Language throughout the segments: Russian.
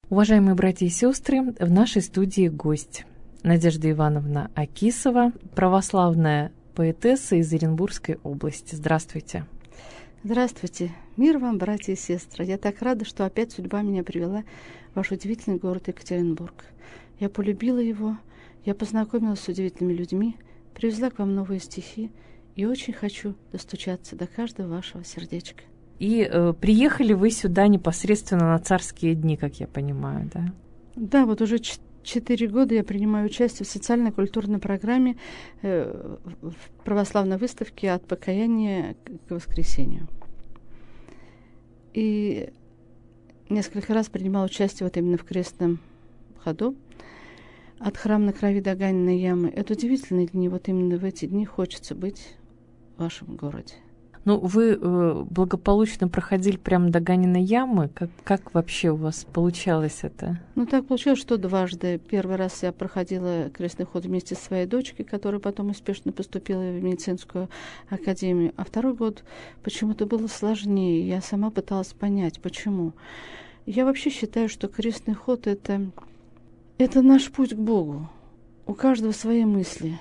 Уважаемые братья и сестры, в нашей студии гость Надежда Ивановна Акисова, православная поэтесса из Оренбургской области. Здравствуйте. Здравствуйте. Мир вам, братья и сестры. Я так рада, что опять судьба меня привела в ваш удивительный город Екатеринбург. Я полюбила его, я познакомилась с удивительными людьми, привезла к вам новые стихи и очень хочу достучаться до каждого вашего сердечка. И приехали вы сюда непосредственно на царские дни, как я понимаю, да? Да, вот уже 4 года я принимаю участие в социально-культурной программе в православной выставке «От покаяния к воскресению». И несколько раз принимала участие вот именно в крестном ходу от храма на крови до Ганиной ямы. Это удивительные дни, вот именно в эти дни хочется быть в вашем городе. Ну, вы благополучно проходили прямо до Ганиной ямы. Как вообще у вас получалось это? Ну, так получилось, что дважды. Первый раз я проходила крестный ход вместе с своей дочкой, которая потом успешно поступила в медицинскую академию. А второй год почему-то было сложнее. Я сама пыталась понять, почему. Я вообще считаю, что крестный ход — это наш путь к Богу. У каждого свои мысли.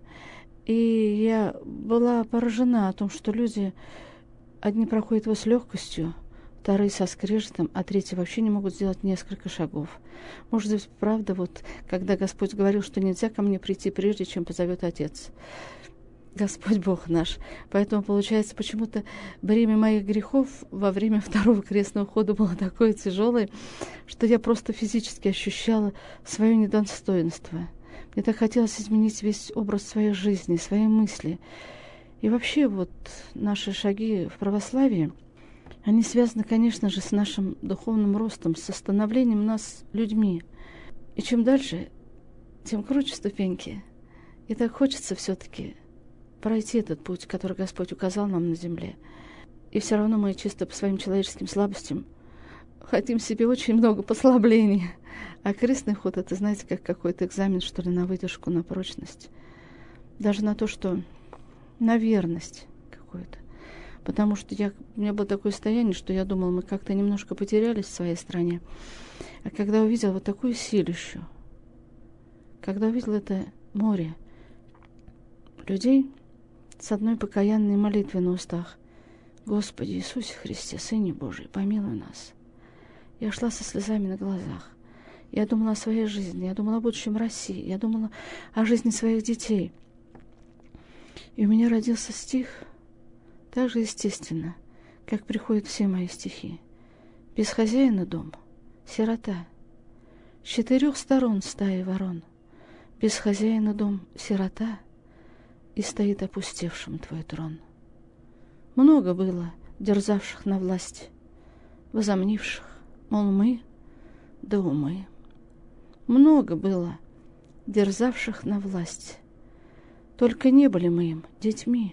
И я была поражена о том, что люди, одни проходят его с легкостью, вторые со скрежетом, а третьи вообще не могут сделать несколько шагов. Может быть, правда, вот когда Господь говорил, что нельзя ко мне прийти прежде, чем позовет Отец. Господь Бог наш. Поэтому, получается, почему-то бремя моих грехов во время второго крестного хода было такое тяжелое, что я просто физически ощущала свое недостоинство. Мне так хотелось изменить весь образ своей жизни, свои мысли. И вообще вот наши шаги в православии, они связаны, конечно же, с нашим духовным ростом, с становлением нас людьми. И чем дальше, тем круче ступеньки. И так хочется все-таки пройти этот путь, который Господь указал нам на земле. И все равно мы чисто по своим человеческим слабостям хотим себе очень много послаблений. А крестный ход — это, знаете, как какой-то экзамен, что ли, на выдержку, на прочность. Даже на то, что на верность какую-то. Потому что у меня было такое состояние, что я думала, мы как-то немножко потерялись в своей стране. А когда увидела вот такую силищу, когда увидела это море людей с одной покаянной молитвой на устах: «Господи Иисусе Христе, Сыне Божий, помилуй нас», я шла со слезами на глазах. Я думала о своей жизни, я думала о будущем России, я думала о жизни своих детей. И у меня родился стих, так же естественно, как приходят все мои стихи. Без хозяина дом, сирота, с 4 сторон стаи ворон. Без хозяина дом, сирота, и стоит опустевшим твой трон. Много было дерзавших на власть, возомнивших, мол, мы да умы. Много было дерзавших на власть, только не были мы им детьми.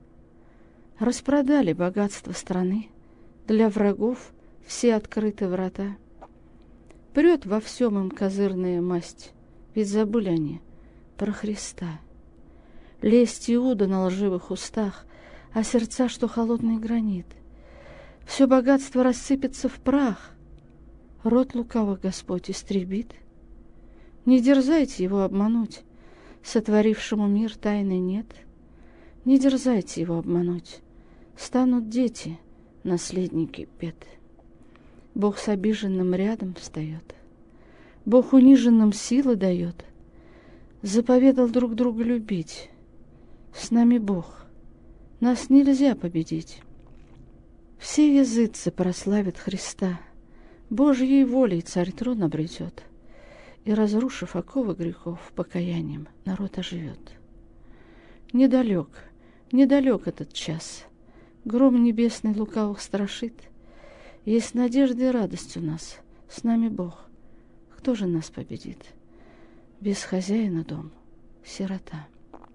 Распродали богатство страны, для врагов все открыты врата. Прет во всем им козырная масть, ведь забыли они про Христа. Лесть Иуда на лживых устах, а сердца, что холодный гранит. Все богатство рассыпется в прах, род лукавых Господь истребит. Не дерзайте его обмануть, сотворившему мир тайны нет. Не дерзайте его обмануть, станут дети, наследники бед. Бог с обиженным рядом встает, Бог униженным силы дает, заповедал друг друга любить. С нами Бог, нас нельзя победить. Все языцы прославят Христа, Божьей волей царь трон обретет, и, разрушив оковы грехов, покаянием народ оживет. Недалек, недалек этот час, гром небесный лукавых страшит. Есть надежда и радость у нас, с нами Бог, кто же нас победит? Без хозяина дом, сирота.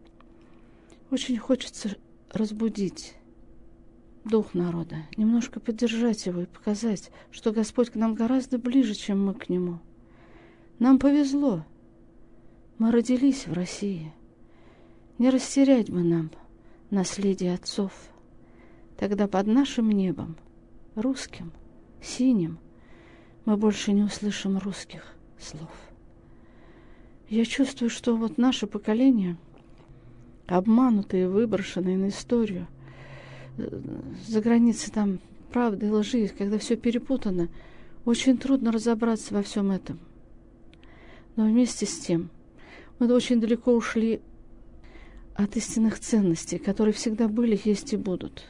Очень хочется разбудить дух народа, немножко поддержать его и показать, что Господь к нам гораздо ближе, чем мы к Нему. Нам повезло. Мы родились в России. Не растерять бы нам наследие отцов. Тогда под нашим небом, русским, синим, мы больше не услышим русских слов. Я чувствую, что вот наше поколение, обманутые, выброшенные на историю, за границей там правды и лжи, когда все перепутано, очень трудно разобраться во всем этом. Но вместе с тем мы очень далеко ушли от истинных ценностей, которые всегда были, есть и будут.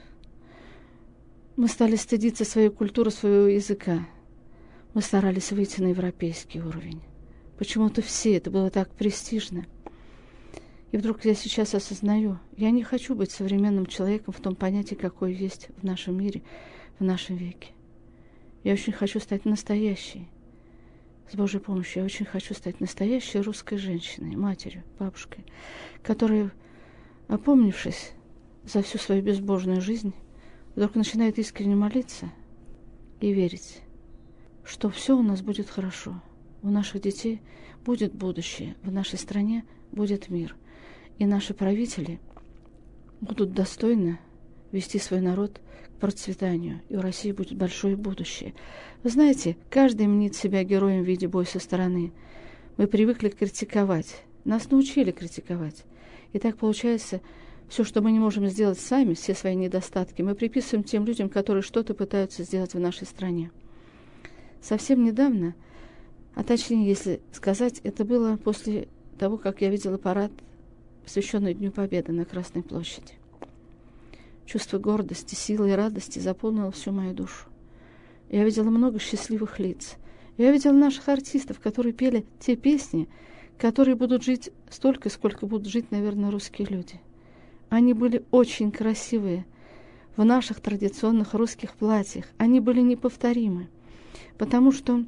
Мы стали стыдиться своей культуры, своего языка. Мы старались выйти на европейский уровень. Почему-то все, это было так престижно. И вдруг я сейчас осознаю, я не хочу быть современным человеком в том понятии, какое есть в нашем мире, в нашем веке. Я очень хочу стать настоящей. С Божьей помощью я очень хочу стать настоящей русской женщиной, матерью, бабушкой, которая, опомнившись за всю свою безбожную жизнь, вдруг начинает искренне молиться и верить, что все у нас будет хорошо. У наших детей будет будущее, в нашей стране будет мир. И наши правители будут достойно вести свой народ к процветанию, и у России будет большое будущее. Вы знаете, каждый мнит себя героем в виде боя со стороны. Мы привыкли критиковать. Нас научили критиковать. И так получается, все, что мы не можем сделать сами, все свои недостатки, мы приписываем тем людям, которые что-то пытаются сделать в нашей стране. Совсем недавно, а точнее, если сказать, это было после того, как я видела парад, посвященный Дню Победы на Красной площади. Чувство гордости, силы и радости заполнило всю мою душу. Я видела много счастливых лиц. Я видела наших артистов, которые пели те песни, которые будут жить столько, сколько будут жить, наверное, русские люди. Они были очень красивые в наших традиционных русских платьях. Они были неповторимы, потому что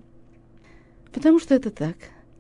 это так.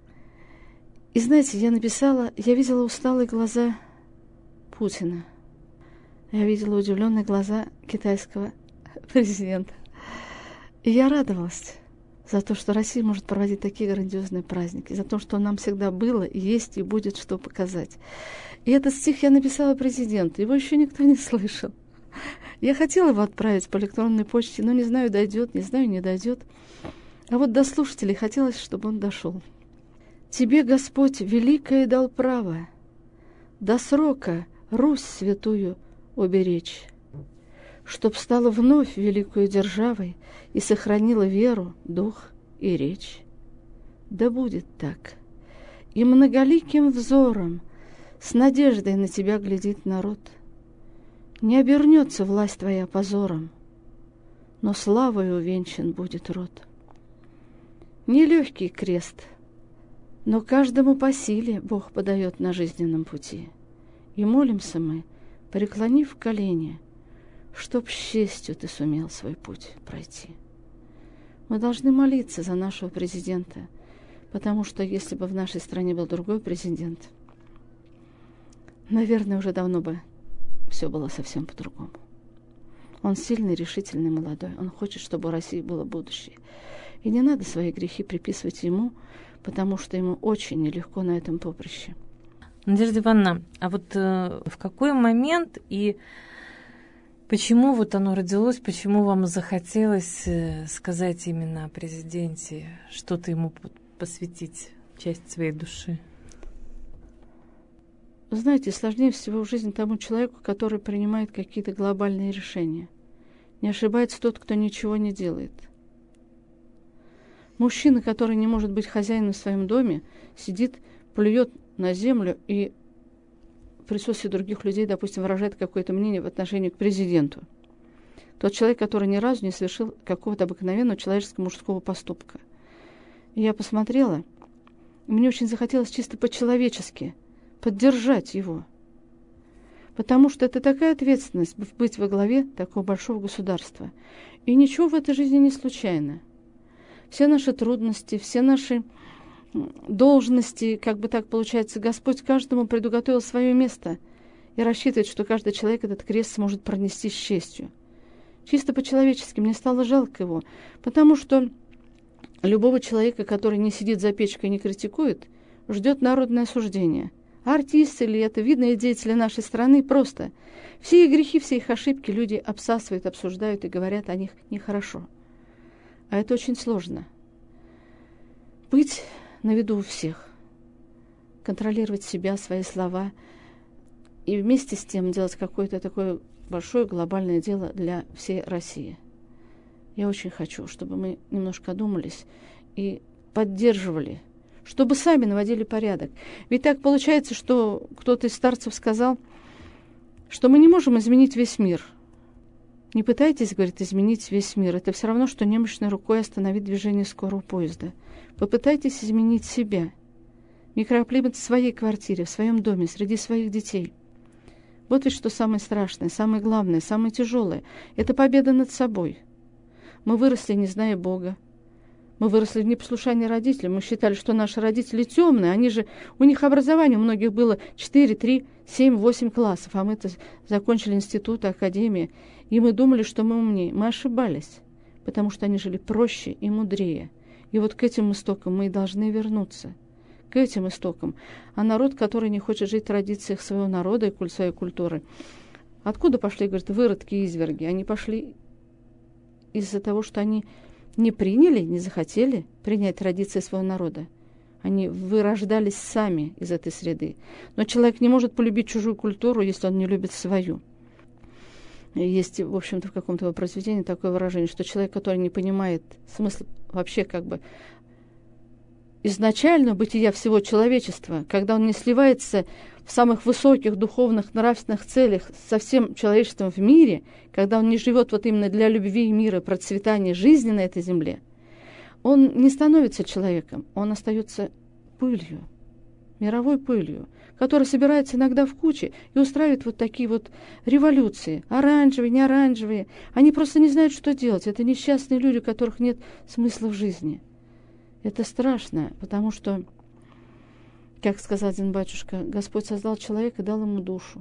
И знаете, я видела усталые глаза Путина. Я видела удивленные глаза китайского президента. И я радовалась за то, что Россия может проводить такие грандиозные праздники, за то, что нам всегда было, есть и будет что показать. И этот стих я написала президенту, его еще никто не слышал. Я хотела его отправить по электронной почте, но не знаю, дойдет, не знаю, не дойдет. А вот до слушателей хотелось, чтобы он дошел. Тебе, Господь, великое дал право до срока Русь святую уберечь, чтоб стала вновь великою державой и сохранила веру, дух и речь. Да будет так. И многоликим взором с надеждой на тебя глядит народ. Не обернется власть твоя позором, но славой увенчан будет род. Нелегкий крест, но каждому по силе Бог подает на жизненном пути. И молимся мы, преклонив колени, чтоб с честью ты сумел свой путь пройти. Мы должны молиться за нашего президента, потому что если бы в нашей стране был другой президент, наверное, уже давно бы все было совсем по-другому. Он сильный, решительный, молодой. Он хочет, чтобы у России было будущее. И не надо свои грехи приписывать ему, потому что ему очень нелегко на этом поприще. Надежда Ивановна, а вот в какой момент и почему вот оно родилось, почему вам захотелось сказать именно о президенте, что-то ему посвятить, часть своей души? Вы знаете, сложнее всего в жизни тому человеку, который принимает какие-то глобальные решения. Не ошибается тот, кто ничего не делает. Мужчина, который не может быть хозяином в своем доме, сидит, плюет на землю и в присутствии других людей, допустим, выражает какое-то мнение в отношении к президенту. Тот человек, который ни разу не совершил какого-то обыкновенного человеческого мужского поступка. И я посмотрела, и мне очень захотелось чисто по-человечески поддержать его. Потому что это такая ответственность быть во главе такого большого государства. И ничего в этой жизни не случайно. Все наши трудности, все наши должности, как бы так получается, Господь каждому предуготовил свое место и рассчитывает, что каждый человек этот крест сможет пронести с честью. Чисто по-человечески мне стало жалко его, потому что любого человека, который не сидит за печкой и не критикует, ждет народное осуждение. Артисты ли это, видные деятели нашей страны, просто все их грехи, все их ошибки люди обсасывают, обсуждают и говорят о них нехорошо. А это очень сложно. быть на виду у всех, контролировать себя, свои слова и вместе с тем делать какое-то такое большое глобальное дело для всей России. Я очень хочу, чтобы мы немножко одумались и поддерживали, чтобы сами наводили порядок. Ведь так получается, что кто-то из старцев сказал, что мы не можем изменить весь мир. Не пытайтесь, говорит, изменить весь мир. Это все равно, что немощной рукой остановить движение скорого поезда. Попытайтесь изменить себя. Микроклимат в своей квартире, в своем доме, среди своих детей. Вот ведь что самое страшное, самое главное, самое тяжелое. Это победа над собой. Мы выросли, не зная Бога. Мы выросли в непослушании родителей. Мы считали, что наши родители темные. Они же, у них образование у многих было 4, 3, 7, 8 классов. А мы-то закончили институт, академию. И мы думали, что мы умнее. Мы ошибались, потому что они жили проще и мудрее. И вот к этим истокам мы и должны вернуться. К этим истокам. А народ, который не хочет жить в традициях своего народа и своей культуры, откуда пошли, говорит, выродки и изверги? Они пошли из-за того, что они не приняли, не захотели принять традиции своего народа. Они вырождались сами из этой среды. Но человек не может полюбить чужую культуру, если он не любит свою. Есть, в общем-то, в каком-то произведении такое выражение, что человек, который не понимает смысл вообще как бы изначально бытия всего человечества, когда он не сливается в самых высоких духовных, нравственных целях со всем человечеством в мире, когда он не живет вот именно для любви и мира, процветания жизни на этой земле, он не становится человеком, он остается пылью, мировой пылью, которая собирается иногда в куче и устраивает вот такие вот революции, оранжевые, не оранжевые. Они просто не знают, что делать. Это несчастные люди, у которых нет смысла в жизни. Это страшно, потому что, как сказал один батюшка, Господь создал человека и дал ему душу.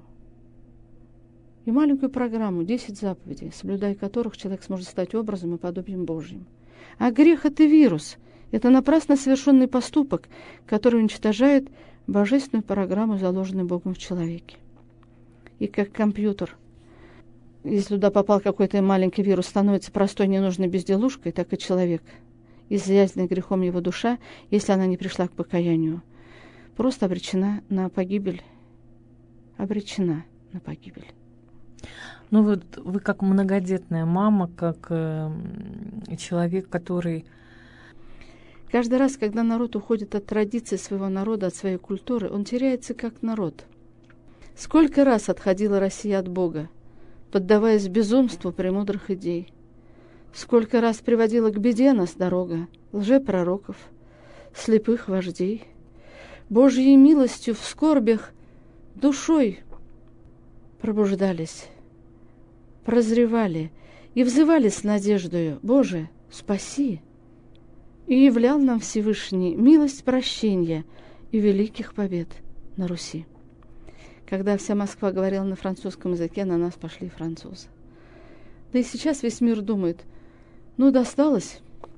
И маленькую программу, 10 заповедей, соблюдая которых человек сможет стать образом и подобием Божьим. А грех – это вирус. Это напрасно совершенный поступок, который уничтожает божественную программу, заложенную Богом в человеке. И как компьютер, если туда попал какой-то маленький вирус, становится простой ненужной безделушкой, так и человек, изъязненная грехом его душа, если она не пришла к покаянию, просто обречена на погибель. Обречена на погибель. Ну вот вы как многодетная мама, как человек, который... Каждый раз, когда народ уходит от традиций своего народа, от своей культуры, он теряется как народ. Сколько раз отходила Россия от Бога, поддаваясь безумству премудрых идей. Сколько раз приводила к беде нас дорога лжепророков, слепых вождей. Божьей милостью в скорбях душой пробуждались, прозревали и взывали с надеждою: «Боже, спаси!» И являл нам Всевышний милость прощения и великих побед на Руси. Когда вся Москва говорила на французском языке, на нас пошли французы. Да и сейчас весь мир думает: ну, досталось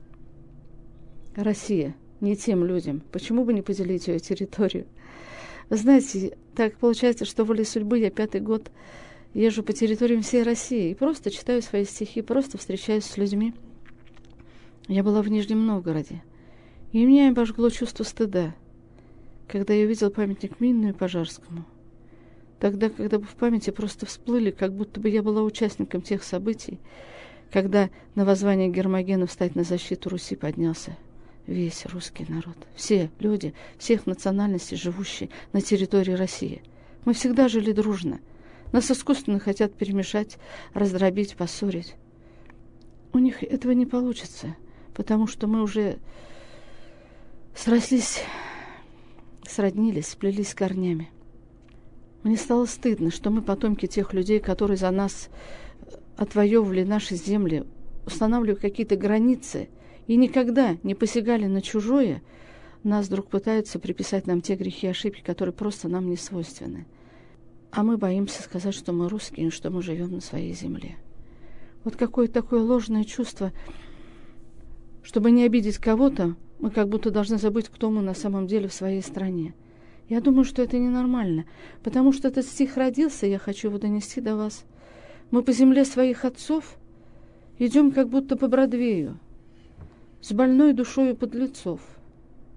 Россия не тем людям, почему бы не поделить ее территорию? Вы знаете, так получается, что волей судьбы я 5-й год езжу по территориям всей России и просто читаю свои стихи, просто встречаюсь с людьми. Я была в Нижнем Новгороде, и меня обожгло чувство стыда, когда я увидела памятник Минину и Пожарскому. Тогда, когда бы в памяти просто всплыли, как будто бы я была участником тех событий, когда на воззвание Гермогена встать на защиту Руси поднялся весь русский народ. Все люди, всех национальностей, живущие на территории России. Мы всегда жили дружно. Нас искусственно хотят перемешать, раздробить, поссорить. У них этого не получится, потому что мы уже срослись, сроднились, сплелись корнями. Мне стало стыдно, что мы потомки тех людей, которые за нас отвоевывали наши земли, устанавливали какие-то границы и никогда не посягали на чужое, нас вдруг пытаются приписать нам те грехи и ошибки, которые просто нам не свойственны. А мы боимся сказать, что мы русские, что мы живем на своей земле. Вот какое-то такое ложное чувство, чтобы не обидеть кого-то, мы как будто должны забыть, кто мы на самом деле в своей стране. Я думаю, что это ненормально, потому что этот стих родился, и я хочу его донести до вас. Мы по земле своих отцов идем как будто по Бродвею, с больной душою подлецов.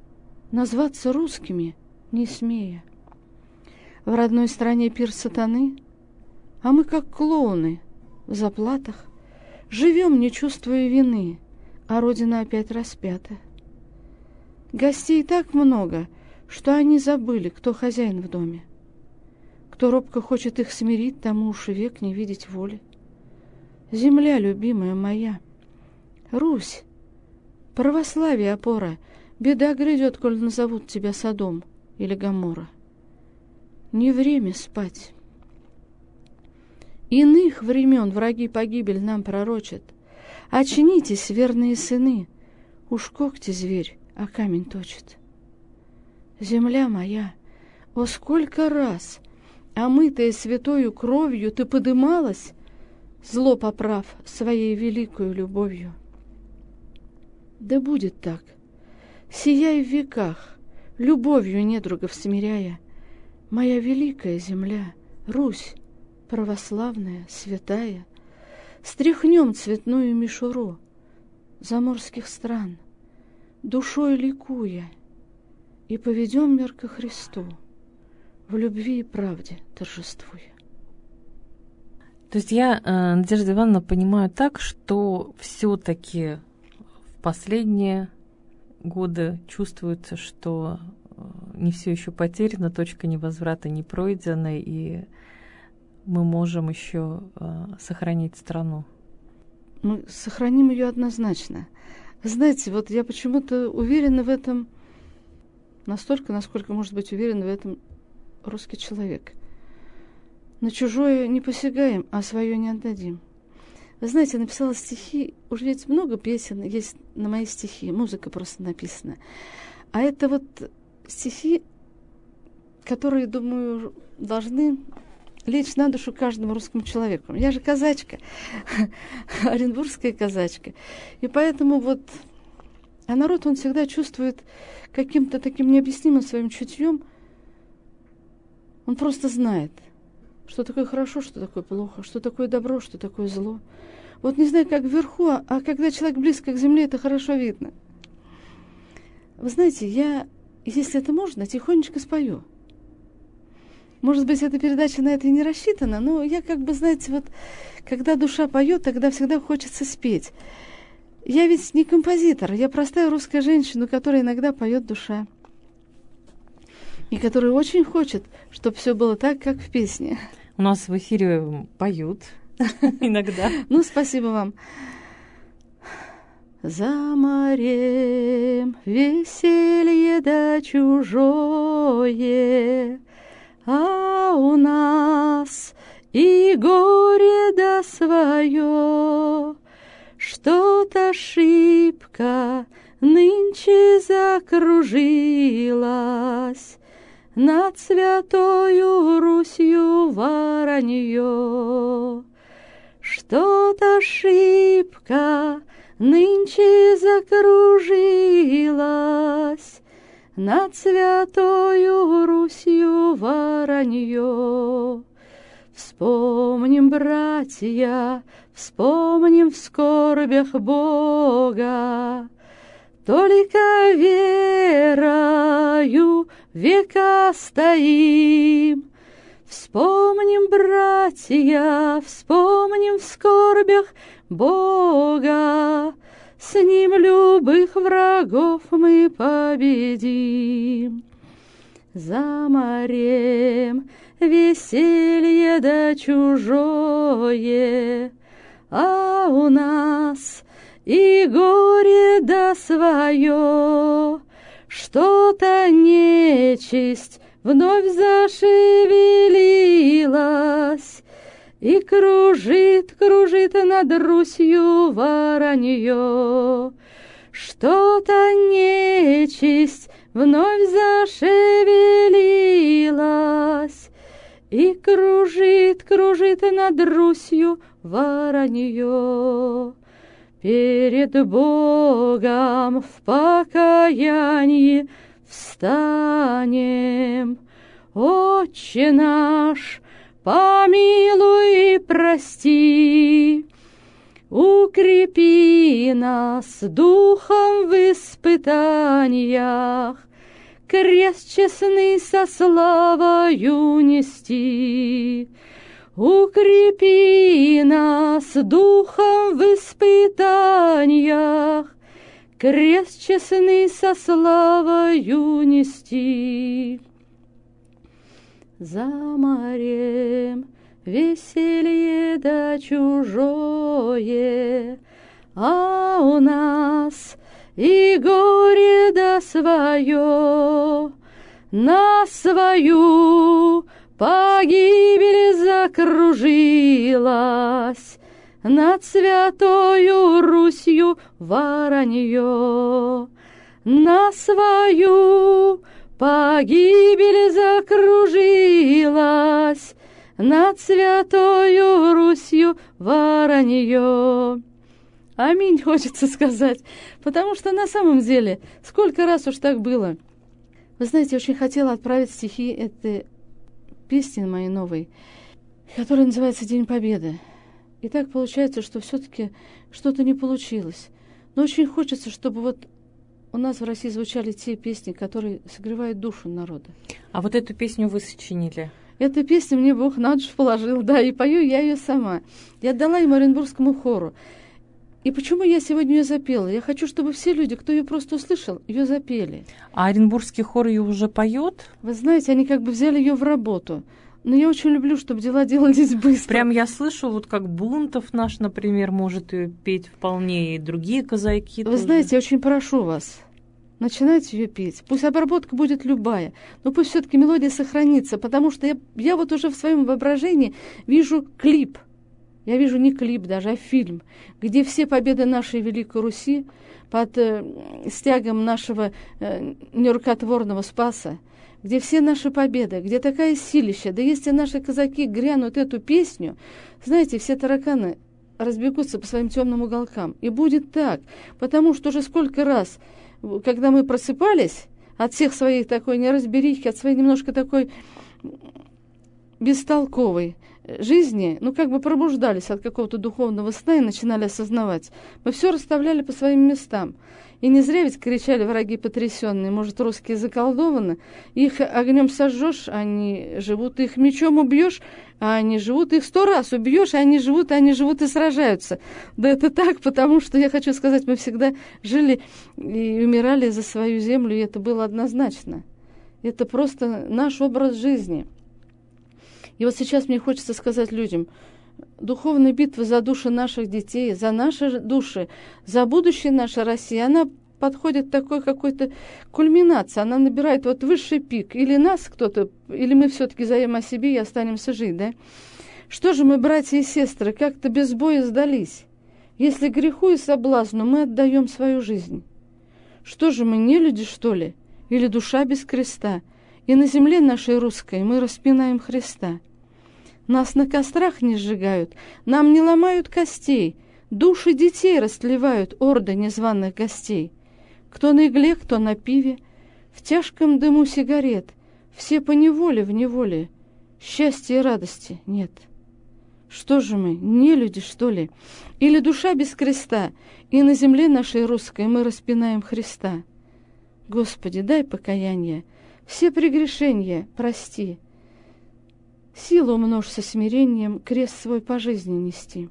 назваться русскими не смея. В родной стране пир сатаны, а мы, как клоуны, в заплатах, живем, не чувствуя вины, а родина опять распята. Гостей так много, что они забыли, кто хозяин в доме. Кто робко хочет их смирить, тому уж и век не видеть воли. Земля, любимая моя, Русь, православие опора, беда грядет, коль назовут тебя Содом или Гоморра. Не время спать. Иных времен враги погибель нам пророчат. Очнитесь, верные сыны, уж когти зверь, а камень точит. Земля моя, о сколько раз, омытая святою кровью, ты подымалась, зло поправ своей великою любовью. Да будет так, сияй в веках, любовью недругов смиряя, моя великая земля, Русь, православная, святая, стряхнем цветную мишуру заморских стран, душой ликуя, и поведем мир ко Христу, в любви и правде торжествуя. То есть я, Надежда Ивановна, понимаю так, что все-таки в последние годы чувствуется, что не все еще потеряно, точка невозврата не пройдена, и мы можем еще сохранить страну. Мы сохраним ее однозначно. Знаете, вот я почему-то уверена в этом настолько, насколько может быть уверен в этом русский человек. На чужое не посягаем, а свое не отдадим. Вы знаете, я написала стихи, уже ведь много песен есть на мои стихи, музыка просто написана. А это вот стихи, которые, думаю, должны лечь на душу каждому русскому человеку. Я же казачка, оренбургская казачка. И поэтому вот, а народ, он всегда чувствует каким-то таким необъяснимым своим чутьем, он просто знает, что такое хорошо, что такое плохо, что такое добро, что такое зло. Вот не знаю, как вверху, а когда человек близко к земле, это хорошо видно. Вы знаете, я, если это можно, тихонечко спою. Может быть, эта передача на это и не рассчитана, но я как бы, знаете, вот, когда душа поет, тогда всегда хочется спеть. Я ведь не композитор, я простая русская женщина, у которой иногда поет душа. И которая очень хочет, чтобы все было так, как в песне. У нас в эфире поют иногда. Ну, спасибо вам. За морем веселье да чужое, а у нас и горе да свое. Что-то шибко нынче закружилась над святою Русью воронье. Что-то шибко нынче закружилась над святою Русью воронье. Вспомним, братья, вспомним в скорбях Бога, только верою века стоим. Вспомним, братья, вспомним в скорбях Бога, с ним любых врагов мы победим. За морем веселье да чужое, а у нас и горе да свое. Что-то нечисть вновь зашевелилась и кружит, кружит над Русью воронье. Что-то нечисть вновь зашевелилась и кружит, кружит над Русью воронье. Перед Богом в покаянии встанем. Отче наш, помилуй и прости, укрепи нас духом в испытаниях, крест честный со славою нести. Укрепи нас духом в испытаниях, крест честный со славою нести. За морем веселье да чужое, а у нас и горе да свое, на свою погибель закружилась, над святою Русью воронье, на свою погибель закружилась, над святою Русью воронье. Аминь, хочется сказать, потому что на самом деле, сколько раз уж так было. Вы знаете, я очень хотела отправить стихи этой песни моей новой, которая называется «День Победы». И так получается, что все-таки что-то не получилось. Но очень хочется, чтобы вот у нас в России звучали те песни, которые согревают душу народа. А вот эту песню вы сочинили? Эту песню мне Бог на душу положил, да, и пою я ее сама. Я отдала ее Оренбургскому хору. И почему я сегодня ее запела? Я хочу, чтобы все люди, кто ее просто услышал, ее запели. А Оренбургский хор ее уже поет? Вы знаете, они как бы взяли ее в работу. Но я очень люблю, чтобы дела делались быстро. Прям я слышу, вот как Бунтов наш, например, может ее петь вполне, и другие казаки. Вы тоже. знаете, я очень прошу вас, начинайте ее петь. Пусть обработка будет любая, но пусть все-таки мелодия сохранится, потому что я вот уже в своем воображении вижу клип. Я вижу не клип даже, а фильм, где все победы нашей Великой Руси под стягом нашего нерукотворного Спаса, где все наши победы, где такая силища, да если наши казаки грянут эту песню, знаете, все тараканы разбегутся по своим темным уголкам. И будет так, потому что уже сколько раз, когда мы просыпались от всех своих такой неразберихи, от своей немножко такой бестолковой жизни, ну как бы пробуждались от какого-то духовного сна и начинали осознавать. Мы все расставляли по своим местам. И не зря ведь кричали враги потрясенные, может, русские заколдованы. Их огнем сожжешь, они живут, их мечом убьешь, а они живут, их 100 раз убьешь, а они живут и сражаются. Да это так, потому что, я хочу сказать, мы всегда жили и умирали за свою землю, и это было однозначно. Это просто наш образ жизни. И вот сейчас мне хочется сказать людям, духовная битва за души наших детей, за наши души, за будущее нашей России, она подходит к такой какой-то кульминации, она набирает вот высший пик. Или нас кто-то, или мы все-таки заявим о себе и останемся жить, да? Что же мы, братья и сестры, как-то без боя сдались? Если греху и соблазну мы отдаем свою жизнь. Что же мы, не люди, что ли? Или душа без креста? И на земле нашей русской мы распинаем Христа. Нас на кострах не сжигают, нам не ломают костей, души детей растлевают орды незваных гостей. Кто на игле, кто на пиве, в тяжком дыму сигарет, все поневоле в неволе, счастья и радости нет. Что же мы, не люди, что ли? Или душа без креста, и на земле нашей русской мы распинаем Христа? Господи, дай покаяние, все прегрешения прости, силу умножь со смирением, крест свой по жизни нести.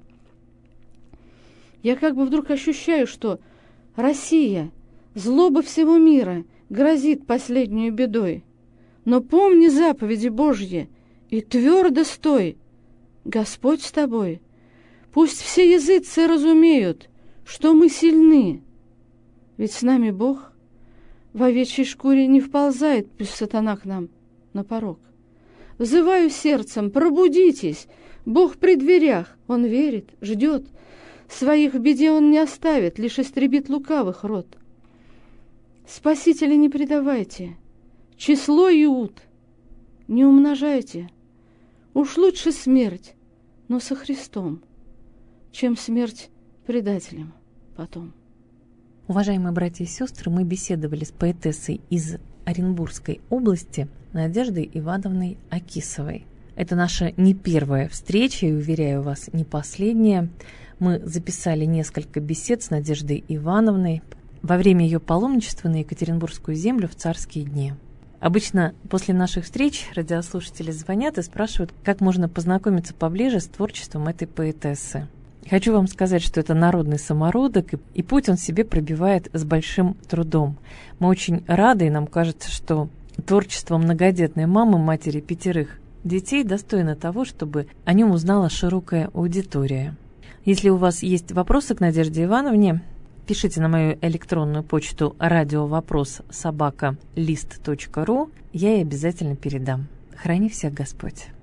Я как бы вдруг ощущаю, что Россия, злоба всего мира, грозит последнюю бедой. Но помни заповеди Божьи и твердо стой. Господь с тобой. Пусть все языцы разумеют, что мы сильны. Ведь с нами Бог в овечьей шкуре не вползает, пусть сатана к нам на порог. Взываю сердцем, пробудитесь, Бог при дверях, Он верит, ждет. Своих в беде Он не оставит, лишь истребит лукавых род. Спасителя не предавайте, число Иуд не умножайте. Уж лучше смерть, но со Христом, чем смерть предателям потом. Уважаемые братья и сестры, мы беседовали с поэтессой из Оренбургской области Надеждой Ивановной Акисовой. Это наша не первая встреча, и, уверяю вас, не последняя. Мы записали несколько бесед с Надеждой Ивановной во время ее паломничества на Екатеринбургскую землю в царские дни. Обычно после наших встреч радиослушатели звонят и спрашивают, как можно познакомиться поближе с творчеством этой поэтессы. Хочу вам сказать, что это народный самородок, и путь он себе пробивает с большим трудом. Мы очень рады, и нам кажется, что творчество многодетной мамы, матери 5 детей, достойно того, чтобы о нем узнала широкая аудитория. Если у вас есть вопросы к Надежде Ивановне, пишите на мою электронную почту радиовопрос@list.ru, я ей обязательно передам. Храни всех Господь.